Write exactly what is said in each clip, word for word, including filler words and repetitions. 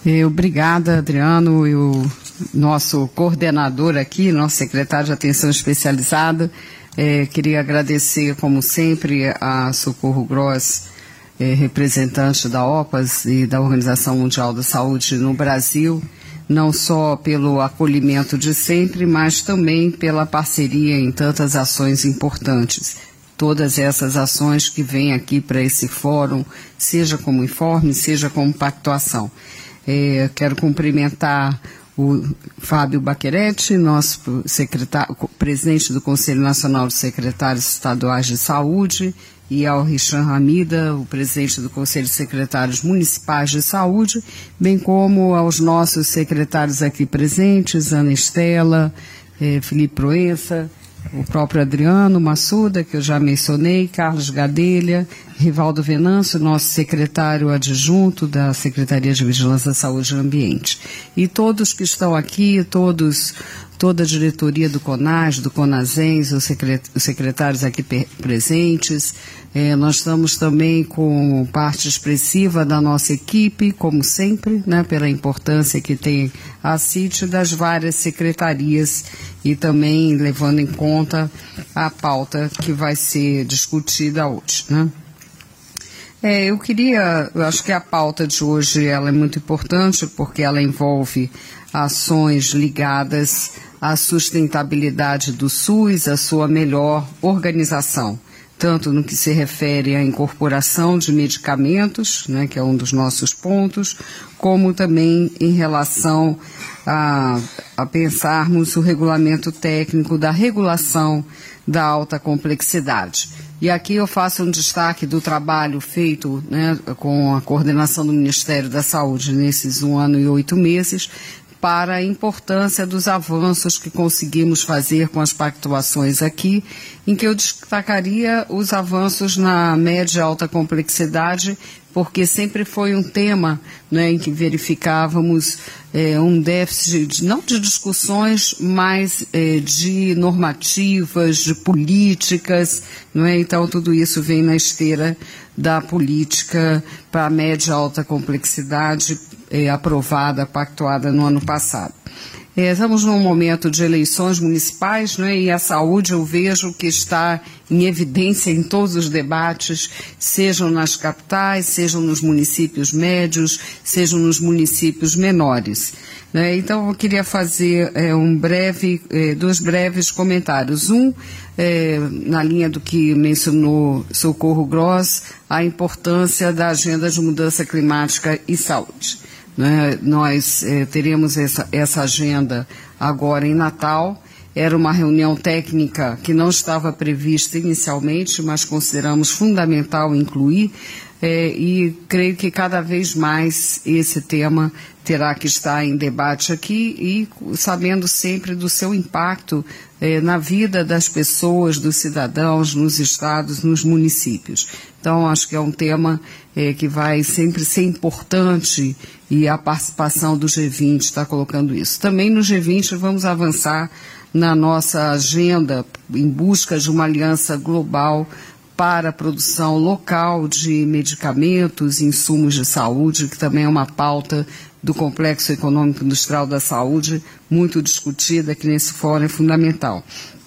É, obrigada, Adriano, e o nosso coordenador aqui, nosso secretário de Atenção Especializada. É, queria agradecer, como sempre, a Socorro Gross, é, representante da O P A S e da Organização Mundial da Saúde no Brasil, não só pelo acolhimento de sempre, mas também pela parceria em tantas ações importantes. Todas essas ações que vêm aqui para esse fórum, seja como informe, seja como pactuação. É, quero cumprimentar o Fábio Baquerete, nosso secretário, presidente do Conselho Nacional de Secretários Estaduais de Saúde, e ao Richard Hamida, o presidente do Conselho de Secretários Municipais de Saúde, bem como aos nossos secretários aqui presentes, Ana Estela, eh, Felipe Proença, o próprio Adriano Massuda, que eu já mencionei, Carlos Gadelha, Rivaldo Venâncio, nosso secretário adjunto da Secretaria de Vigilância da Saúde e Ambiente. E todos que estão aqui, todos, toda a diretoria do CONAS, do CONASENS, os secretários aqui presentes. É, nós estamos também com parte expressiva da nossa equipe, como sempre, né, pela importância que tem a C I T das várias secretarias e também levando em conta a pauta que vai ser discutida hoje, né? É, eu queria, eu acho que a pauta de hoje ela é muito importante porque ela envolve ações ligadas à sustentabilidade do SUS, à sua melhor organização, tanto no que se refere à incorporação de medicamentos, né, que é um dos nossos pontos, como também em relação a, a pensarmos o regulamento técnico da regulação da alta complexidade. E aqui eu faço um destaque do trabalho feito, né, com a coordenação do Ministério da Saúde nesses um ano e oito meses, para a importância dos avanços que conseguimos fazer com as pactuações aqui, em que eu destacaria os avanços na média e alta complexidade, porque sempre foi um tema, né, em que verificávamos é, um déficit, não de discussões, mas é, de normativas, de políticas, não é? Então tudo isso vem na esteira da política para a média e alta complexidade é, aprovada, pactuada no ano passado. É, estamos num momento de eleições municipais, né, e a saúde eu vejo que está em evidência em todos os debates, sejam nas capitais, sejam nos municípios médios, sejam nos municípios menores. Né. Então eu queria fazer é, um breve, é, dois breves comentários. Um, é, na linha do que mencionou Socorro Gross, a importância da agenda de mudança climática e saúde. Né, nós eh, teremos essa, essa agenda agora em Natal. Era uma reunião técnica que não estava prevista inicialmente, mas consideramos fundamental incluir, eh, e creio que cada vez mais esse tema terá que estar em debate aqui e sabendo sempre do seu impacto eh, na vida das pessoas, dos cidadãos, nos estados, nos municípios. Então, acho que é um tema eh, que vai sempre ser importante e a participação do G vinte está colocando isso. Também no G vinte vamos avançar na nossa agenda em busca de uma aliança global para a produção local de medicamentos e insumos de saúde, que também é uma pauta do Complexo Econômico Industrial da Saúde, muito discutida, que nesse fórum é fundamental.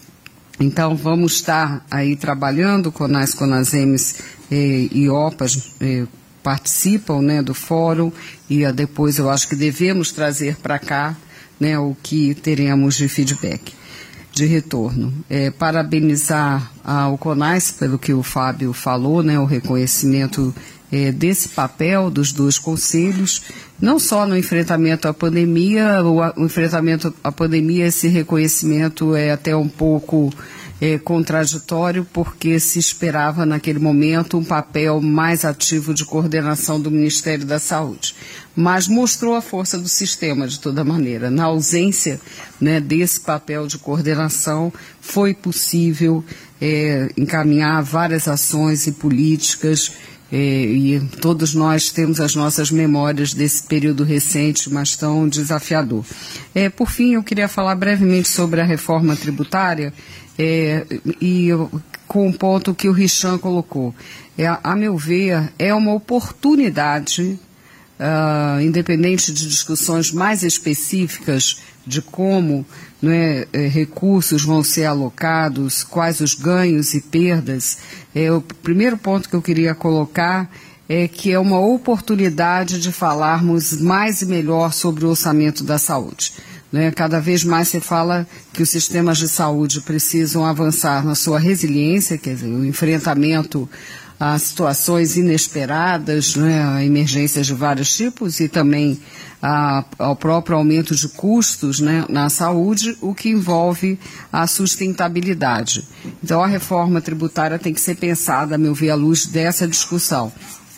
Então, vamos estar aí trabalhando, CONAS, CONASEMES eh, e O P A S eh, participam, né, do fórum, e uh, depois eu acho que devemos trazer para cá, né, o que teremos de feedback, de retorno. É, parabenizar ao CONAS pelo que o Fábio falou, né, o reconhecimento é, desse papel dos dois conselhos, não só no enfrentamento à pandemia, o, o enfrentamento à pandemia, esse reconhecimento é até um pouco é, contraditório, porque se esperava naquele momento um papel mais ativo de coordenação do Ministério da Saúde. Mas mostrou a força do sistema, de toda maneira. Na ausência, né, desse papel de coordenação, foi possível é, encaminhar várias ações e políticas, é, e todos nós temos as nossas memórias desse período recente, mas tão desafiador. É, por fim, eu queria falar brevemente sobre a reforma tributária, é, e com o ponto que o Richard colocou. É, a meu ver, é uma oportunidade uh, independente de discussões mais específicas de como, né, recursos vão ser alocados, quais os ganhos e perdas, é, o primeiro ponto que eu queria colocar é que é uma oportunidade de falarmos mais e melhor sobre o orçamento da saúde. Né? Cada vez mais se fala que os sistemas de saúde precisam avançar na sua resiliência, quer dizer, o enfrentamento a situações inesperadas, né, a emergências de vários tipos e também a, ao próprio aumento de custos, né, na saúde, o que envolve a sustentabilidade. Então, a reforma tributária tem que ser pensada, a meu ver, à luz dessa discussão.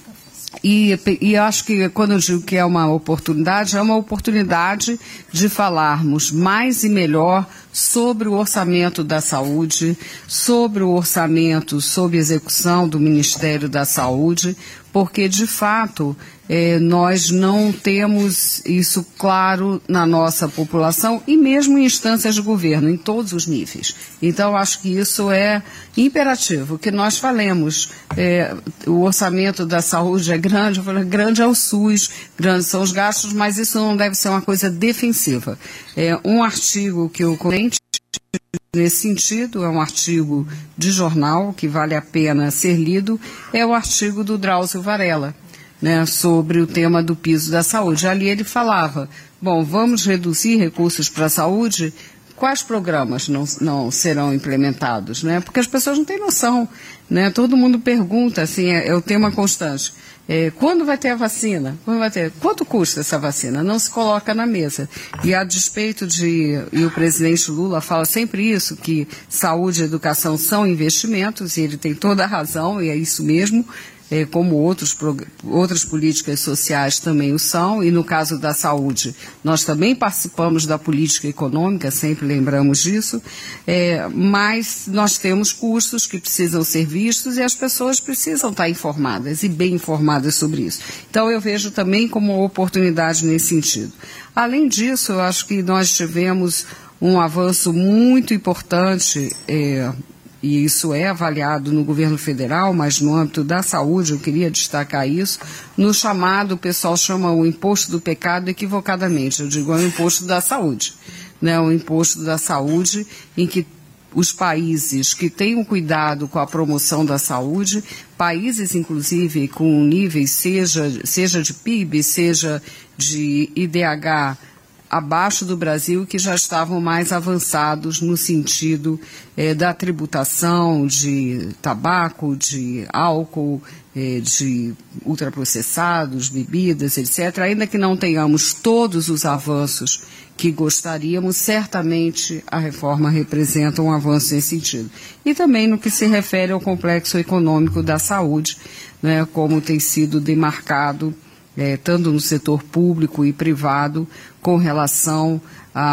E, e acho que quando eu digo que é uma oportunidade, é uma oportunidade de falarmos mais e melhor sobre o orçamento da saúde, sobre o orçamento sob execução do Ministério da Saúde, porque, de fato, eh, nós não temos isso claro na nossa população e mesmo em instâncias de governo, em todos os níveis. Então, acho que isso é imperativo, que nós falemos. Eh, o orçamento da saúde é grande, eu falo, grande é o SUS, grandes são os gastos, mas isso não deve ser uma coisa defensiva. É um artigo que eu comente nesse sentido, é um artigo de jornal que vale a pena ser lido, é o artigo do Drauzio Varela, né, sobre o tema do piso da saúde. Ali ele falava, bom, vamos reduzir recursos para a saúde, quais programas não, não serão implementados, né? Porque as pessoas não têm noção, né? Todo mundo pergunta, assim, é, é o tema constante. É, quando vai ter a vacina? Quando vai ter? Quanto custa essa vacina? Não se coloca na mesa. E a despeito de, e o presidente Lula fala sempre isso, que saúde e educação são investimentos, e ele tem toda a razão, e é isso mesmo, é, como outros, outras políticas sociais também o são, e no caso da saúde, nós também participamos da política econômica, sempre lembramos disso, é, mas nós temos custos que precisam ser vistos e as pessoas precisam estar informadas e bem informadas sobre isso. Então eu vejo também como uma oportunidade nesse sentido. Além disso, eu acho que nós tivemos um avanço muito importante, é, e isso é avaliado no governo federal, mas no âmbito da saúde, eu queria destacar isso, no chamado, o pessoal chama o imposto do pecado equivocadamente, eu digo é o imposto da saúde, né, o imposto da saúde em que os países que tenham cuidado com a promoção da saúde, países inclusive com níveis, seja, seja de P I B, seja de I D H, abaixo do Brasil, que já estavam mais avançados no sentido eh, da tributação de tabaco, de álcool, eh, de ultraprocessados, bebidas, etcétera. Ainda que não tenhamos todos os avanços que gostaríamos, certamente a reforma representa um avanço nesse sentido. E também no que se refere ao complexo econômico da saúde, né, como tem sido demarcado É, tanto no setor público e privado, com relação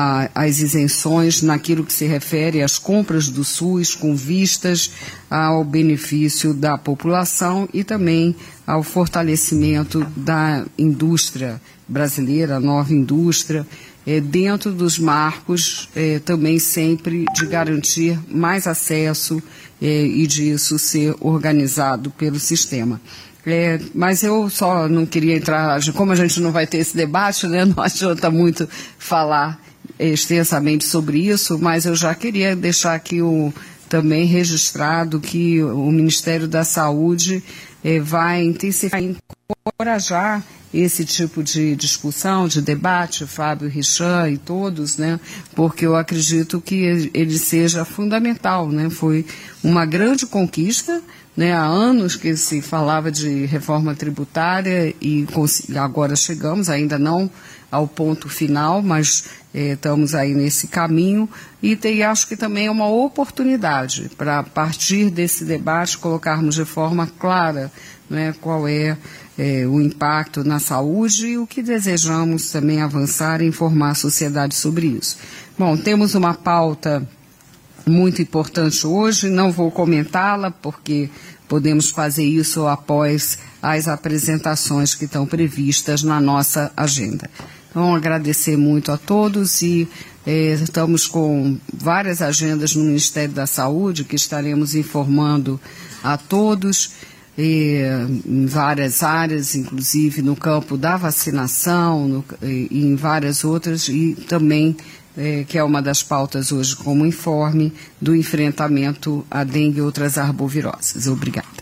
às isenções naquilo que se refere às compras do SUS, com vistas ao benefício da população e também ao fortalecimento da indústria brasileira, a nova indústria, é, dentro dos marcos é, também sempre de garantir mais acesso é, e disso ser organizado pelo sistema. É, mas eu só não queria entrar, como a gente não vai ter esse debate, né, não adianta muito falar extensamente sobre isso, mas eu já queria deixar aqui o, também registrado que o Ministério da Saúde é, vai intensificar, encorajar esse tipo de discussão, de debate, Fábio Richan e todos, né, porque eu acredito que ele seja fundamental, né, foi uma grande conquista, né, há anos que se falava de reforma tributária e agora chegamos, ainda não ao ponto final, mas eh, estamos aí nesse caminho e tem, acho que também é uma oportunidade para, a partir desse debate, colocarmos de forma clara, né, qual é eh, o impacto na saúde e o que desejamos também avançar e informar a sociedade sobre isso. Bom, temos uma pauta muito importante hoje, não vou comentá-la porque podemos fazer isso após as apresentações que estão previstas na nossa agenda. Então, agradecer muito a todos e eh, estamos com várias agendas no Ministério da Saúde que estaremos informando a todos. eh, em várias áreas, inclusive no campo da vacinação no, e em várias outras, e também, eh, que é uma das pautas hoje como informe, do enfrentamento à dengue e outras arboviroses. Obrigada.